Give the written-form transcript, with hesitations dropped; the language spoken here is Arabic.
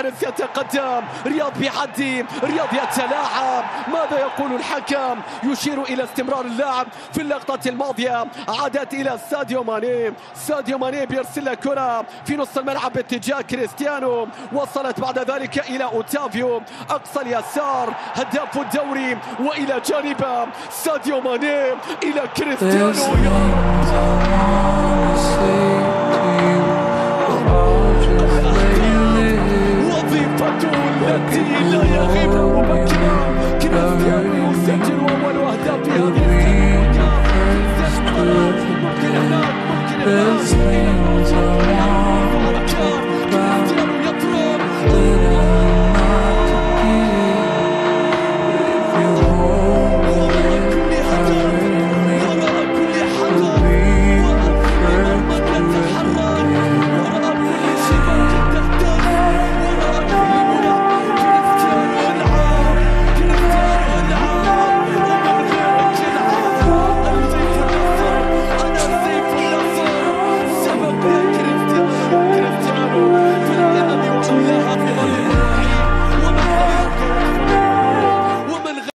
مارس يتقدم، رياض بيعدي، رياض يتلاعب. ماذا يقول الحكم؟ يشير إلى استمرار اللعب في اللقطة الماضية. عادت إلى ساديو ماني، ساديو ماني بيرسل كرة في نص الملعب باتجاه كريستيانو، وصلت بعد ذلك إلى أوتافيو أقصى اليسار هداف الدوري، وإلى جانبه ساديو ماني إلى كريستيانو. وظيفته التي لا يغيب مبكرا، كريستيانو يسجل أول أهداف هذه ممكن هناك، ممكن هناك، كريستيانو يضرب